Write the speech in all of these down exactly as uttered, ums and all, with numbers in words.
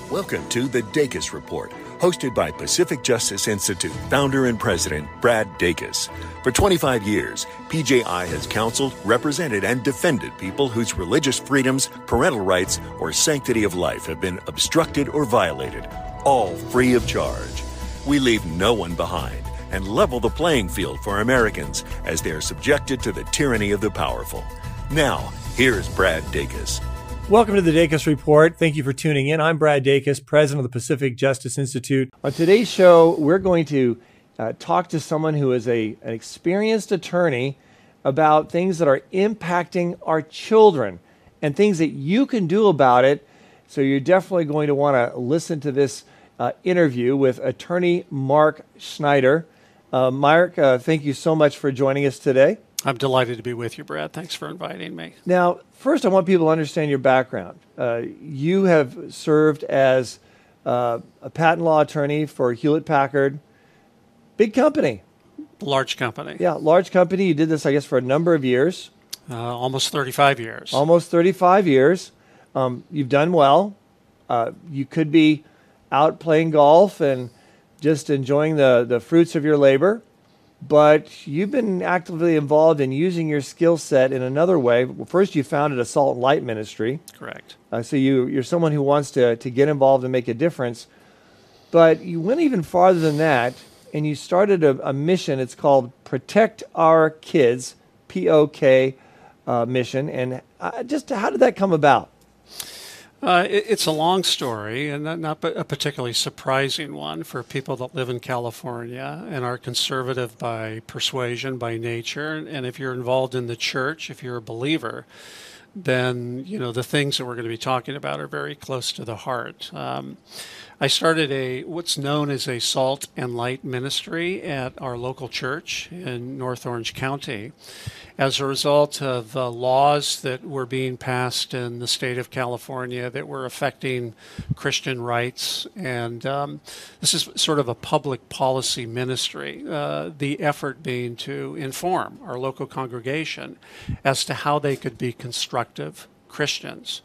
Welcome to the Dacus Report, hosted by Pacific Justice Institute founder and president Brad Dacus. For twenty-five years, P J I has counseled, represented, and defended people whose religious freedoms, parental rights, or sanctity of life have been obstructed or violated, all free of charge. We leave no one behind and level the playing field for Americans as they are subjected to the tyranny of the powerful. Now, here's Brad Dacus. Welcome to the Dacus Report. Thank you for tuning in. I'm Brad Dacus, president of the Pacific Justice Institute. On today's show, we're going to uh, talk to someone who is a, an experienced attorney about things that are impacting our children and things that you can do about it. So you're definitely going to want to listen to this uh, interview with attorney Mark Schneider. Uh, Mark, uh, thank you so much for joining us today. I'm delighted to be with you, Brad. Thanks for inviting me. Now, first, I want people to understand your background. Uh, you have served as uh, a patent law attorney for Hewlett-Packard. Big company. Large company. Yeah, large company. You did this, I guess, for a number of years. Uh, almost thirty-five years. Almost thirty-five years. Um, you've done well. Uh, you could be out playing golf and just enjoying the, the fruits of your labor. But you've been actively involved in using your skill set in another way. Well, first, you founded a Salt and Light Ministry. Correct. Uh, so you, you're someone who wants to, to get involved and make a difference. But you went even farther than that, and you started a, a mission. It's called Protect Our Kids, P O K uh, mission. And uh, just how did that come about? Uh, it, it's a long story, and not, not a particularly surprising one for people that live in California and are conservative by persuasion, by nature. And if you're involved in the church, if you're a believer, then you know the things that we're going to be talking about are very close to the heart. Um, I started a what's known as a Salt and Light Ministry at our local church in North Orange County as a result of uh, laws that were being passed in the state of California that were affecting Christian rights. And um, this is sort of a public policy ministry, uh, the effort being to inform our local congregation as to how they could be constructive Christians.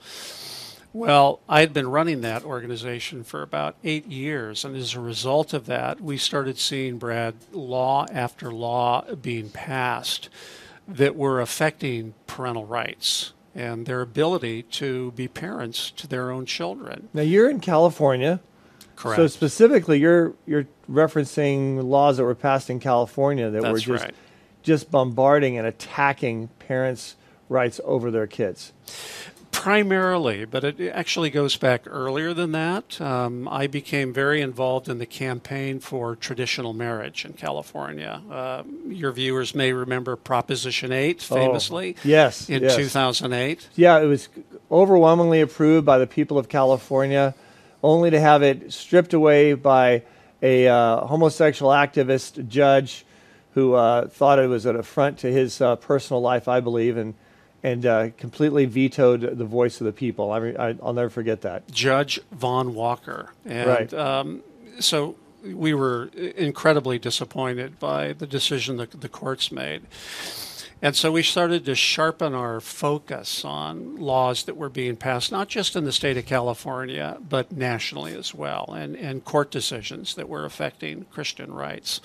Well, I had been running that organization for about eight years, and as a result of that, we started seeing, Brad, law after law being passed that were affecting parental rights and their ability to be parents to their own children. Now, you're in California. Correct. So specifically, you're you're referencing laws that were passed in California that That's were just right. just bombarding and attacking parents' rights over their kids. Primarily, but it actually goes back earlier than that. Um, I became very involved in the campaign for traditional marriage in California. Uh, your viewers may remember Proposition eight, famously, oh, yes, in yes. two thousand eight. Yeah, it was overwhelmingly approved by the people of California, only to have it stripped away by a uh, homosexual activist judge who uh, thought it was an affront to his uh, personal life, I believe, and and uh, completely vetoed the voice of the people. I mean, I, I'll never forget that. Judge Vaughn Walker. And, right. Um, so we were incredibly disappointed by the decision that the courts made. And so we started to sharpen our focus on laws that were being passed, not just in the state of California, but nationally as well, and, and court decisions that were affecting Christian rights.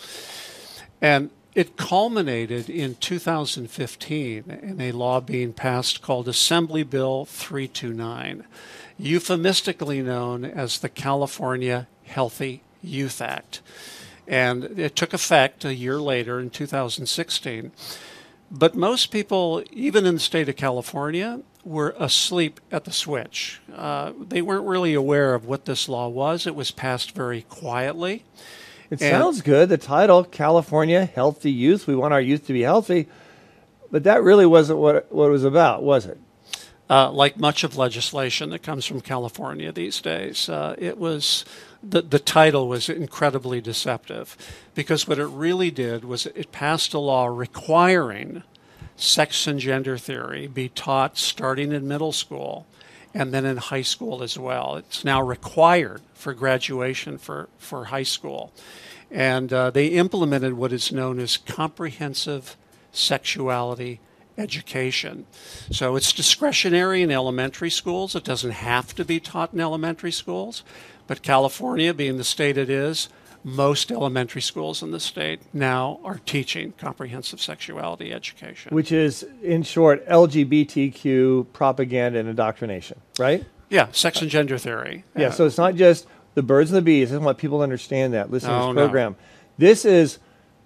And it culminated in two thousand fifteen in a law being passed called Assembly Bill three twenty-nine, euphemistically known as the California Healthy Youth Act. And it took effect a year later in two thousand sixteen. But most people, even in the state of California, were asleep at the switch. Uh, they weren't really aware of what this law was. It was passed very quietly. It And sounds good. The title, California Healthy Youth. We want our youth to be healthy. But that really wasn't what, what it was about, was it? Uh, like much of legislation that comes from California these days, uh, it was the, the title was incredibly deceptive, because what it really did was it passed a law requiring sex and gender theory be taught starting in middle school and then in high school as well. It's now required for graduation for, for high school. And uh, they implemented what is known as comprehensive sexuality education. So it's discretionary in elementary schools. It doesn't have to be taught in elementary schools. But California, being the state it is, most elementary schools in the state now are teaching comprehensive sexuality education. Which is, in short, L G B T Q propaganda and indoctrination, right? Yeah, sex and gender theory. Yeah, uh, so it's not just the birds and the bees. I want people to understand that. Listen No, to this no. program. This is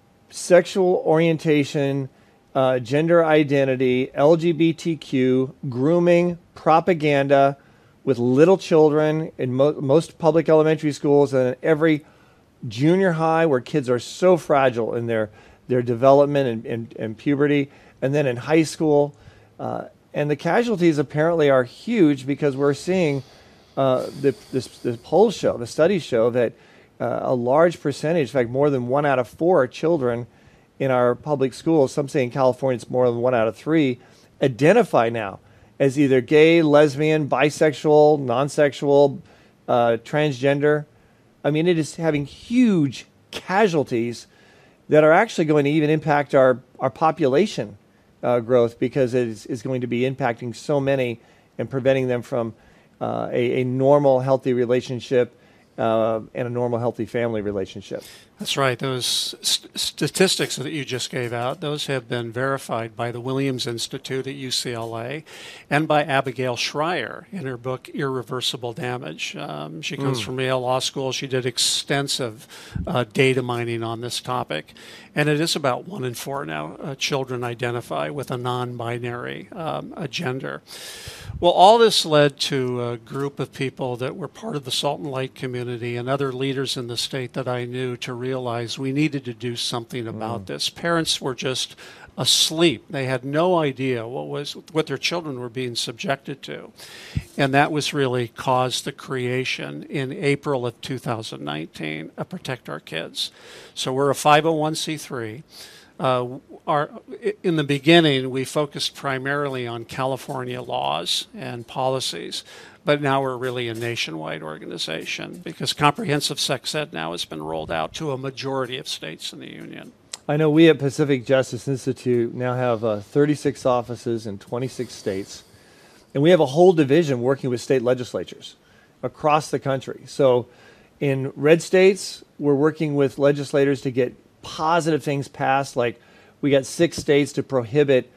sexual orientation, uh, gender identity, L G B T Q, grooming, propaganda with little children in mo- most public elementary schools and every junior high where kids are so fragile in their, their development and, and, and puberty, and then in high school. Uh, and the casualties apparently are huge because we're seeing uh, the, this, the polls show, the studies show that uh, a large percentage, in fact, more than one out of four children in our public schools, some say in California it's more than one out of three, identify now as either gay, lesbian, bisexual, non-sexual, uh, transgender. I mean, it is having huge casualties that are actually going to even impact our, our population uh, growth because it is, is going to be impacting so many and preventing them from uh, a, a normal, healthy relationship uh, and a normal, healthy family relationship. That's right. Those st- statistics that you just gave out, those have been verified by the Williams Institute at U C L A and by Abigail Schreier in her book, Irreversible Damage. Um, she comes mm. from Yale Law School. She did extensive uh, data mining on this topic. And it is about one in four now uh, children identify with a non-binary um, a gender. Well, all this led to a group of people that were part of the Salt and Light community and other leaders in the state that I knew to realize we needed to do something about mm. this. Parents were just asleep. They had no idea what was what their children were being subjected to. And that was really caused the creation in April of two thousand nineteen of Protect Our Kids. So we're a five oh one c three. Uh, our, in the beginning, we focused primarily on California laws and policies, but now we're really a nationwide organization because comprehensive sex ed now has been rolled out to a majority of states in the union. I know we at Pacific Justice Institute now have uh, thirty-six offices in twenty-six states, and we have a whole division working with state legislatures across the country. So in red states, we're working with legislators to get positive things passed, like we got six states to prohibit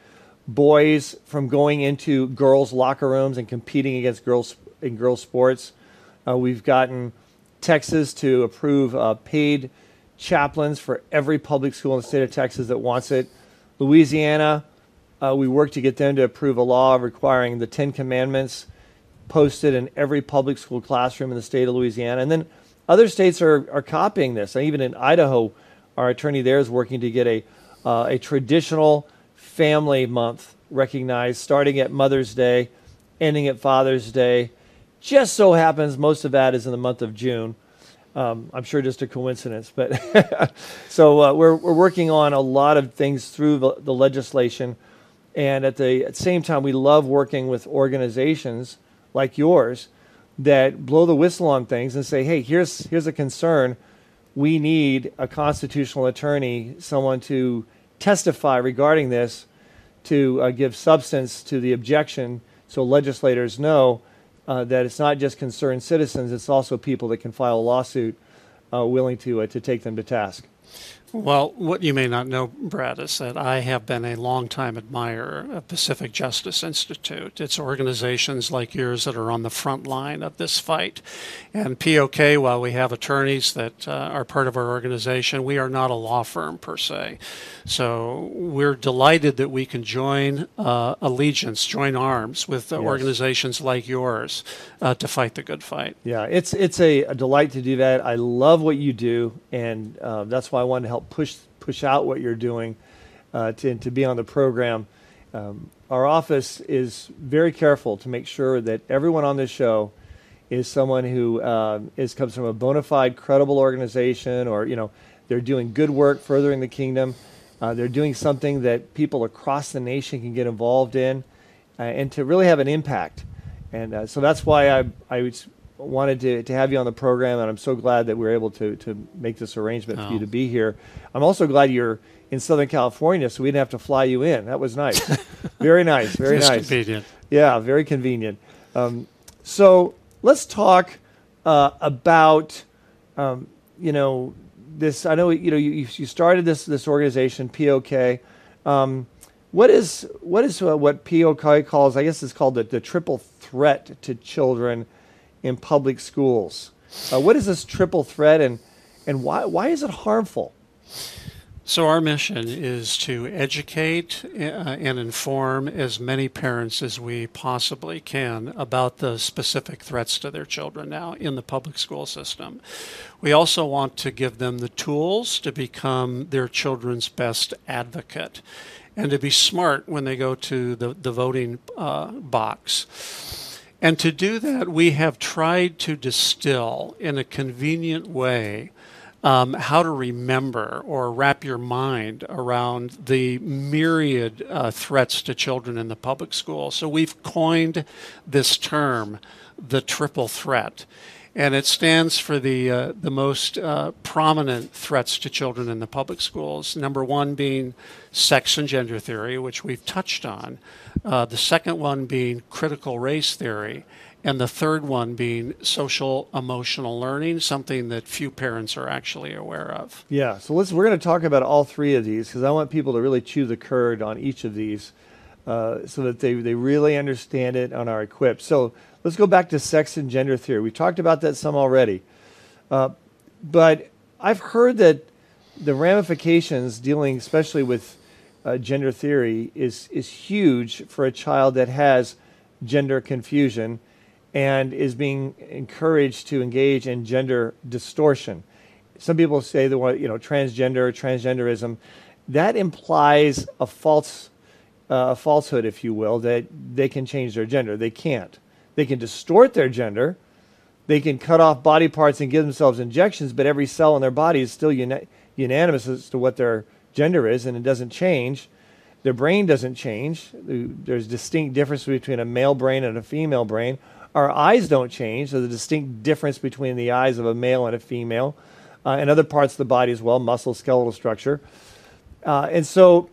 boys from going into girls' locker rooms and competing against girls in girls' sports. Uh, we've gotten Texas to approve uh, paid chaplains for every public school in the state of Texas that wants it. Louisiana, uh, we worked to get them to approve a law requiring the Ten Commandments posted in every public school classroom in the state of Louisiana. And then other states are, are copying this. And even in Idaho, our attorney there is working to get a uh, a traditional family month recognized, starting at Mother's Day, ending at Father's Day. Just so happens most of that is in the month of June. Um, I'm sure just a coincidence, but so uh, we're we're working on a lot of things through the, the legislation, and at the, at the same time, we love working with organizations like yours that blow the whistle on things and say, hey, here's here's a concern. We need a constitutional attorney, someone to testify regarding this, to uh, give substance to the objection so legislators know uh, that it's not just concerned citizens, it's also people that can file a lawsuit uh, willing to uh, to take them to task. Well, what you may not know, Brad, is that I have been a longtime admirer of Pacific Justice Institute. It's organizations like yours that are on the front line of this fight. And P O K, while we have attorneys that uh, are part of our organization, we are not a law firm per se. So we're delighted that we can join uh, allegiance, join arms with uh, yes. organizations like yours uh, to fight the good fight. Yeah, it's it's a, a delight to do that. I love what you do, and uh, that's why I wanted to help push push out what you're doing uh, to, to be on the program. Um, our office is very careful to make sure that everyone on this show is someone who uh, is comes from a bona fide, credible organization, or you know they're doing good work furthering the kingdom. Uh, they're doing something that people across the nation can get involved in, uh, and to really have an impact. And uh, so that's why I I was, wanted to, to have you on the program, and I'm so glad that we were able to, to make this arrangement oh. for you to be here. I'm also glad you're in Southern California, so we didn't have to fly you in. That was nice. Very nice, very it's nice. Convenient. Yeah, very convenient. Um, so let's talk uh, about, um, you know, this. I know you know you, you started this this organization P O K. Um, what is what is uh, what P O K calls? I guess it's called the, the triple threat to children in public schools. Uh, what is this triple threat, and and why why is it harmful? So our mission is to educate uh, and inform as many parents as we possibly can about the specific threats to their children now in the public school system. We also want to give them the tools to become their children's best advocate and to be smart when they go to the, the voting uh, box. And to do that, we have tried to distill in a convenient way Um, how to remember or wrap your mind around the myriad uh, threats to children in the public school. So we've coined this term, the triple threat, and it stands for the uh, the most uh, prominent threats to children in the public schools. Number one being sex and gender theory, which we've touched on. Uh, the second one being critical race theory. And the third one being social emotional learning, something that few parents are actually aware of. Yeah, so let's, we're going to talk about all three of these because I want people to really chew the curd on each of these uh, so that they, they really understand it and are equipped. So let's go back to sex and gender theory. We talked about that some already. Uh, but I've heard that the ramifications dealing especially with uh, gender theory is, is huge for a child that has gender confusion and is being encouraged to engage in gender distortion. Some people say the word, you know, transgender, transgenderism. That implies a false, uh, a falsehood, if you will, that they can change their gender. They can't. They can distort their gender. They can cut off body parts and give themselves injections, but every cell in their body is still uni- unanimous as to what their gender is, and it doesn't change. Their brain doesn't change. There's distinct difference between a male brain and a female brain. Our eyes don't change. There's a distinct difference between the eyes of a male and a female, uh, and other parts of the body as well, muscle, skeletal structure. Uh, and so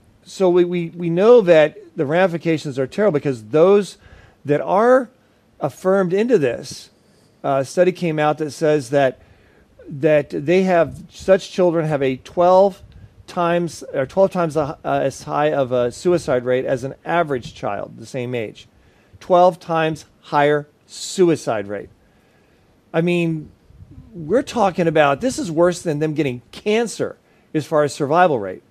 so we, we, we know that the ramifications are terrible because those that are affirmed into this, uh, a study came out that says that that they have, such children have a twelve times or twelve times uh, as high of a suicide rate as an average child the same age. twelve times higher suicide rate. I mean, we're talking about, this is worse than them getting cancer as far as survival rate.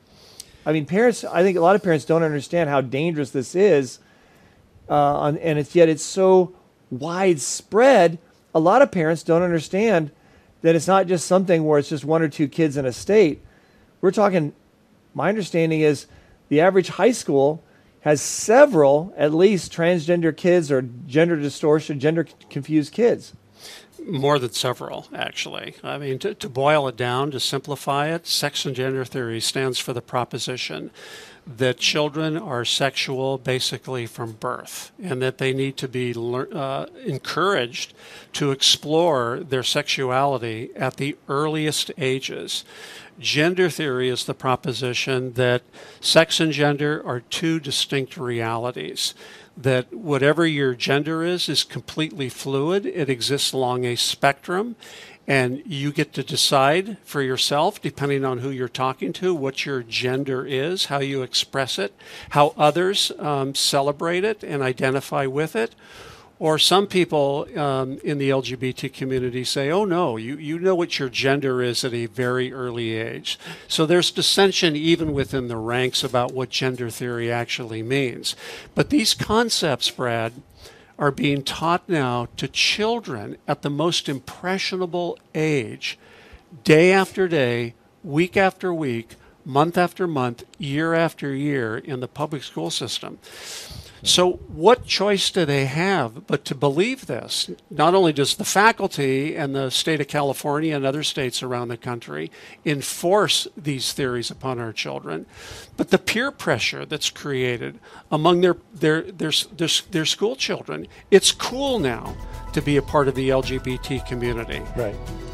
I mean, parents, I think a lot of parents don't understand how dangerous this is, uh, on, and it's yet it's so widespread. A lot of parents don't understand that it's not just something where it's just one or two kids in a state. We're talking, my understanding is the average high school has several, at least, transgender kids or gender distortion, gender confused kids. More than several, actually. I mean, to, to boil it down, to simplify it, sex and gender theory stands for the proposition that children are sexual basically from birth and that they need to be uh, encouraged to explore their sexuality at the earliest ages. Gender theory is the proposition that sex and gender are two distinct realities, that whatever your gender is is completely fluid. It exists along a spectrum, and you get to decide for yourself, depending on who you're talking to, what your gender is, how you express it, how others um, celebrate it and identify with it. Or some people um, in the L G B T community say, oh, no, you, you know what your gender is at a very early age. So there's dissension even within the ranks about what gender theory actually means. But these concepts, Brad, are being taught now to children at the most impressionable age, day after day, week after week, month after month, year after year in the public school system. So what choice do they have but to believe this? Not only does the faculty and the state of California and other states around the country enforce these theories upon our children, but the peer pressure that's created among their their their their, their school children. It's cool now to be a part of the L G B T community. Right.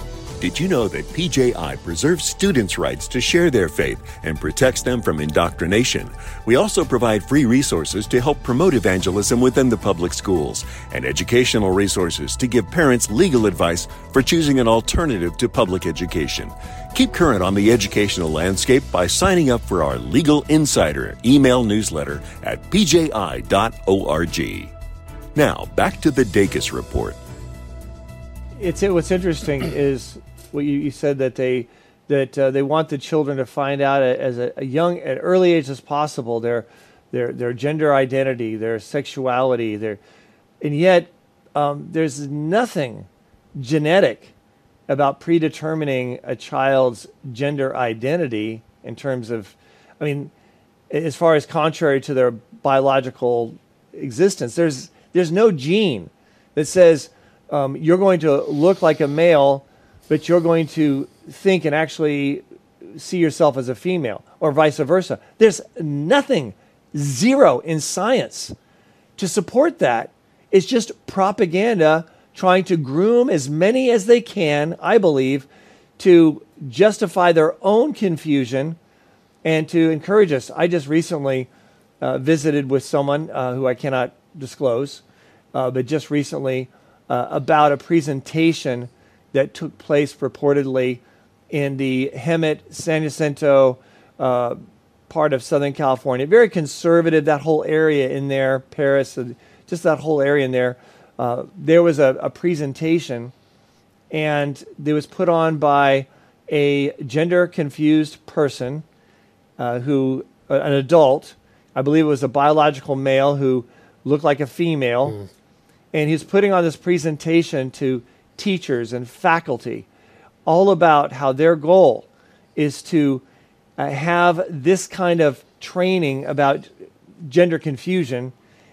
Did you know that P J I preserves students' rights to share their faith and protects them from indoctrination? We also provide free resources to help promote evangelism within the public schools and educational resources to give parents legal advice for choosing an alternative to public education. Keep current on the educational landscape by signing up for our Legal Insider email newsletter at p j i dot org. Now, back to the Dacus Report. It's what's interesting is what you, you said that they that uh, they want the children to find out as a, a young, at early age as possible their their their gender identity, their sexuality, their, and yet um, there's nothing genetic about predetermining a child's gender identity in terms of, I mean, as far as contrary to their biological existence. There's there's no gene that says um, you're going to look like a male, but you're going to think and actually see yourself as a female, or vice versa. There's nothing, zero in science to support that. It's just propaganda trying to groom as many as they can, I believe, to justify their own confusion and to encourage us. I just recently uh, visited with someone uh, who I cannot disclose, uh, but just recently uh, about a presentation that took place purportedly in the Hemet, San Jacinto uh, part of Southern California. Very conservative, that whole area in there, Paris, uh, just that whole area in there. Uh, there was a, a presentation, and it was put on by a gender-confused person uh, who, uh, an adult, I believe it was a biological male who looked like a female, mm. and he's putting on this presentation to teachers and faculty all about how their goal is to uh, have this kind of training about gender confusion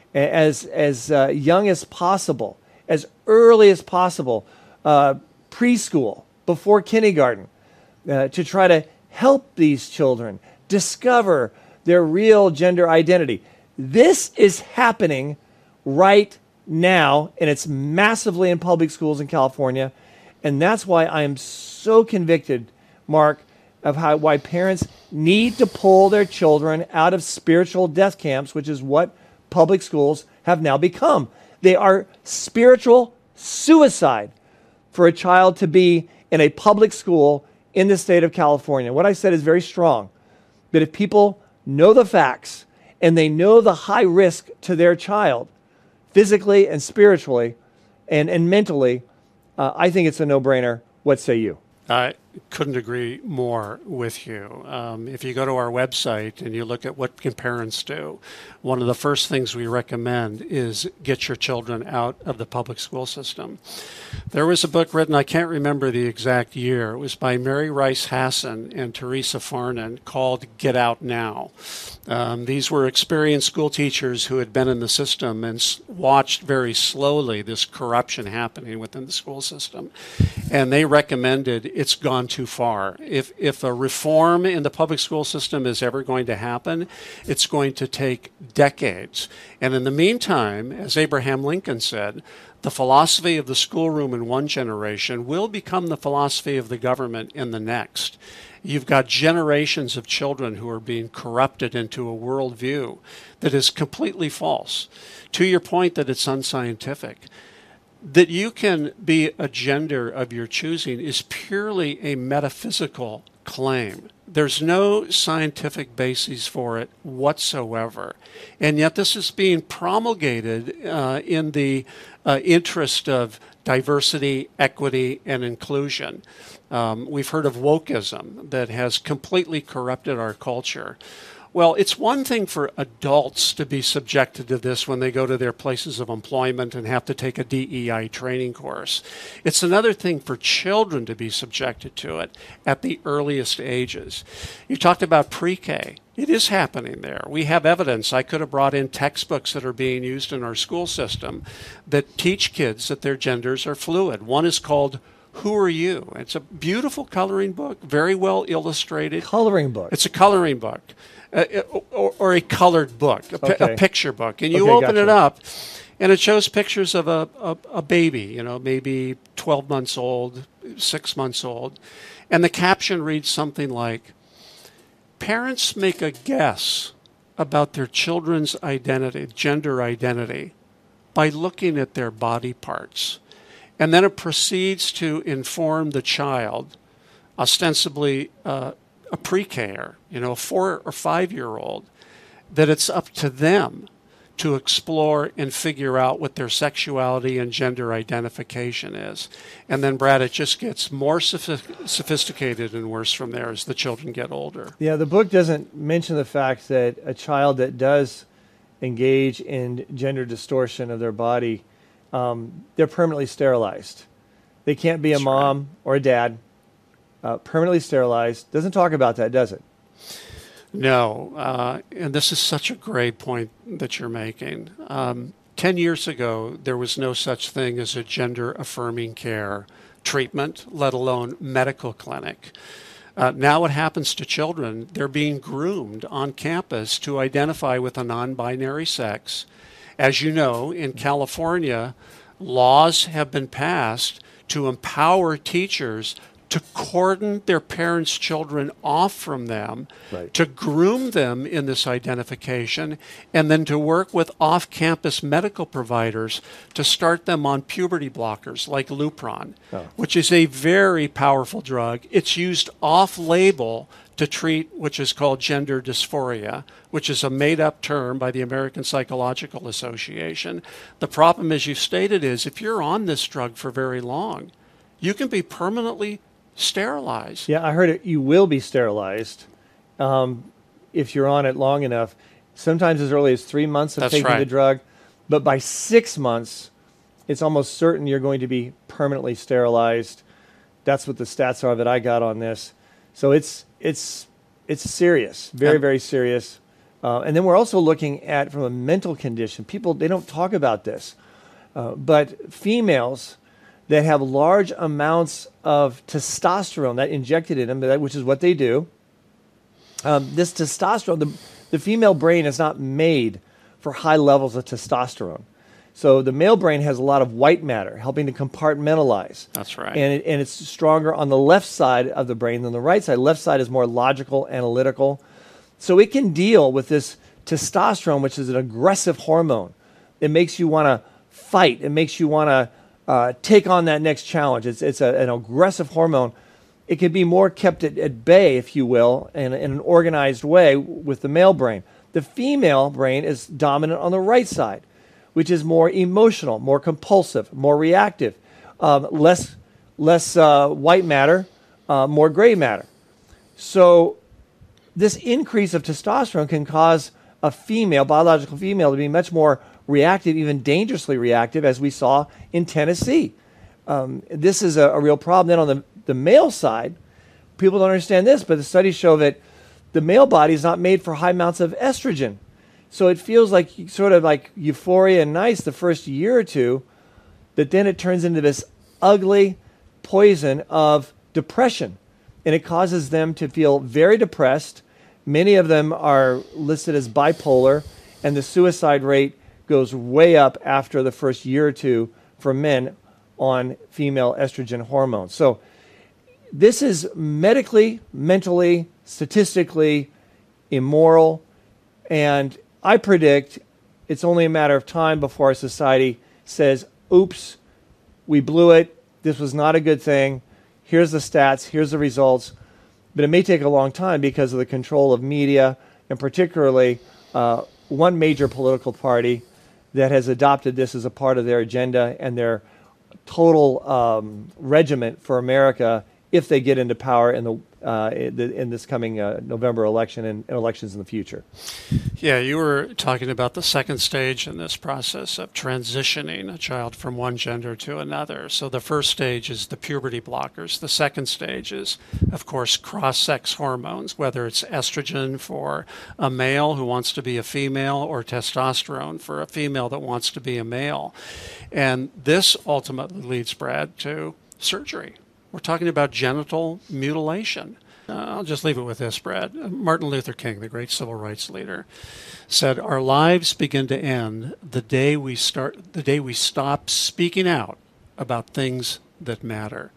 as as uh, young as possible, as early as possible, uh, preschool, before kindergarten, uh, to try to help these children discover their real gender identity. This is happening right now, and it's massively in public schools in California, and that's why I am so convicted, Mark, of how why parents need to pull their children out of spiritual death camps, which is what public schools have now become. They are spiritual suicide for a child to be in a public school in the state of California. What I said is very strong, but if people know the facts and they know the high risk to their child, physically and spiritually and, and mentally, uh, I think it's a no-brainer. What say you? I couldn't agree more with you. Um, if you go to our website and you look at what can parents do, one of the first things we recommend is get your children out of the public school system. There was a book written, I can't remember the exact year, it was by Mary Rice Hasson and Teresa Farnan, called Get Out Now. Um, these were experienced school teachers who had been in the system and s- watched very slowly this corruption happening within the school system. And they recommended it's gone too far. If if a reform in the public school system is ever going to happen, it's going to take decades. And in the meantime, as Abraham Lincoln said, the philosophy of the schoolroom in one generation will become the philosophy of the government in the next. You've got generations of children who are being corrupted into a worldview that is completely false. To your point that it's unscientific, that you can be a gender of your choosing is purely a metaphysical claim. There's no scientific basis for it whatsoever. And yet this is being promulgated uh, in the uh, interest of diversity, equity, and inclusion. Um, we've heard of wokeism that has completely corrupted our culture. Well, it's one thing for adults to be subjected to this when they go to their places of employment and have to take a D E I training course. It's another thing for children to be subjected to it at the earliest ages. You talked about pre-K. It is happening there. We have evidence. I could have brought in textbooks that are being used in our school system that teach kids that their genders are fluid. One is called Who Are You? It's a beautiful coloring book, very well illustrated. Coloring book. It's a coloring book. Uh, or, or a colored book, a, okay. p- a picture book. And you okay, open gotcha. it up, and it shows pictures of a, a, a baby, you know, maybe twelve months old, six months old. And the caption reads something like, "Parents make a guess about their children's identity, gender identity, by looking at their body parts." And then it proceeds to inform the child, ostensibly uh, a pre-K-er, you know, a four or five-year-old, that it's up to them to explore and figure out what their sexuality and gender identification is. And then, Brad, it just gets more sophi- sophisticated and worse from there as the children get older. Yeah, the book doesn't mention the fact that a child that does engage in gender distortion of their body, um, they're permanently sterilized. They can't be a That's mom right. or a dad. Uh, permanently sterilized. Doesn't talk about that, does it? No, uh, and this is such a great point that you're making. Um, Ten years ago, there was no such thing as a gender-affirming care treatment, let alone medical clinic. Uh, now what happens to children, they're being groomed on campus to identify with a non-binary sex. As you know, in California, laws have been passed to empower teachers to cordon their parents' children off from them, Right. to groom them in this identification, and then to work with off-campus medical providers to start them on puberty blockers like Lupron, Oh. which is a very powerful drug. It's used off-label to treat which is called gender dysphoria, which is a made-up term by the American Psychological Association. The problem, as you've stated, is if you're on this drug for very long, you can be permanently sterilized. Yeah, I heard it. You will be sterilized um, if you're on it long enough. Sometimes as early as three months of That's taking right. the drug, but by six months, it's almost certain you're going to be permanently sterilized. That's what the stats are that I got on this. So it's it's it's serious, very And- very serious. Uh, and then we're also looking at from a mental condition. People they don't talk about this, uh, but females that have large amounts of testosterone that injected in them, that- which is what they do. Um, this testosterone, the, the female brain is not made for high levels of testosterone. So the male brain has a lot of white matter, helping to compartmentalize. That's right. And, it, and it's stronger on the left side of the brain than the right side. Left side is more logical, analytical. So it can deal with this testosterone, which is an aggressive hormone. It makes you want to fight. It makes you want to uh, take on that next challenge. It's, it's a, an aggressive hormone. It can be more kept at, at bay, if you will, in, in an organized way with the male brain. The female brain is dominant on the right side, which is more emotional, more compulsive, more reactive, um, less, less uh, white matter, uh, more gray matter. So this increase of testosterone can cause a female, biological female, to be much more reactive, even dangerously reactive, as we saw in Tennessee. Um, this is a, a real problem. Then on the, the male side, people don't understand this, but the studies show that the male body is not made for high amounts of estrogen. So it feels like sort of like euphoria and nice the first year or two, but then it turns into this ugly poison of depression. And it causes them to feel very depressed. Many of them are listed as bipolar, and the suicide rate goes way up after the first year or two for men on female estrogen hormones. So this is medically, mentally, statistically immoral, and I predict it's only a matter of time before our society says, oops, we blew it, this was not a good thing, here's the stats, here's the results. But it may take a long time because of the control of media, and particularly uh, one major political party that has adopted this as a part of their agenda and their total um, regiment for America if they get into power in the uh, in, the, in this coming uh, November election and, and elections in the future. Yeah, you were talking about the second stage in this process of transitioning a child from one gender to another. So the first stage is the puberty blockers. The second stage is, of course, cross-sex hormones, whether it's estrogen for a male who wants to be a female or testosterone for a female that wants to be a male. And this ultimately leads, Brad, to surgery. We're talking about genital mutilation. Uh, I'll just leave it with this, Brad. Martin Luther King, the great civil rights leader, said, "Our lives begin to end the day we start, the day we stop speaking out about things that matter."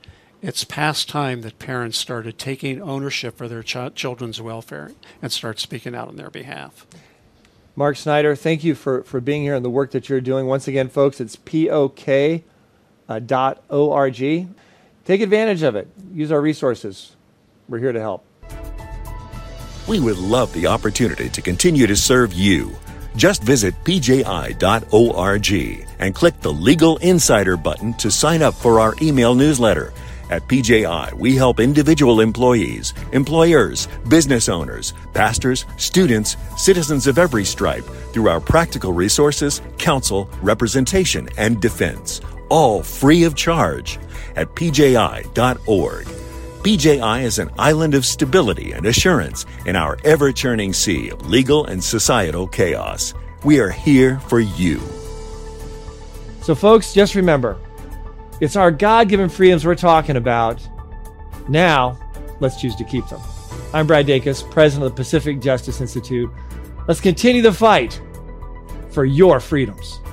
It's past time that parents started taking ownership for their ch- children's welfare and start speaking out on their behalf. Mark Snyder, thank you for, for being here and the work that you're doing. Once again, folks, it's P O K dot org. Take advantage of it. Use our resources. We're here to help. We would love the opportunity to continue to serve you. Just visit P J I dot org and click the Legal Insider button to sign up for our email newsletter. At P J I, we help individual employees, employers, business owners, pastors, students, citizens of every stripe through our practical resources, counsel, representation, and defense, all free of charge at P J I dot org. P J I is an island of stability and assurance in our ever-churning sea of legal and societal chaos. We are here for you. So, folks, just remember, it's our God-given freedoms we're talking about. Now, let's choose to keep them. I'm Brad Dacus, president of the Pacific Justice Institute. Let's continue the fight for your freedoms.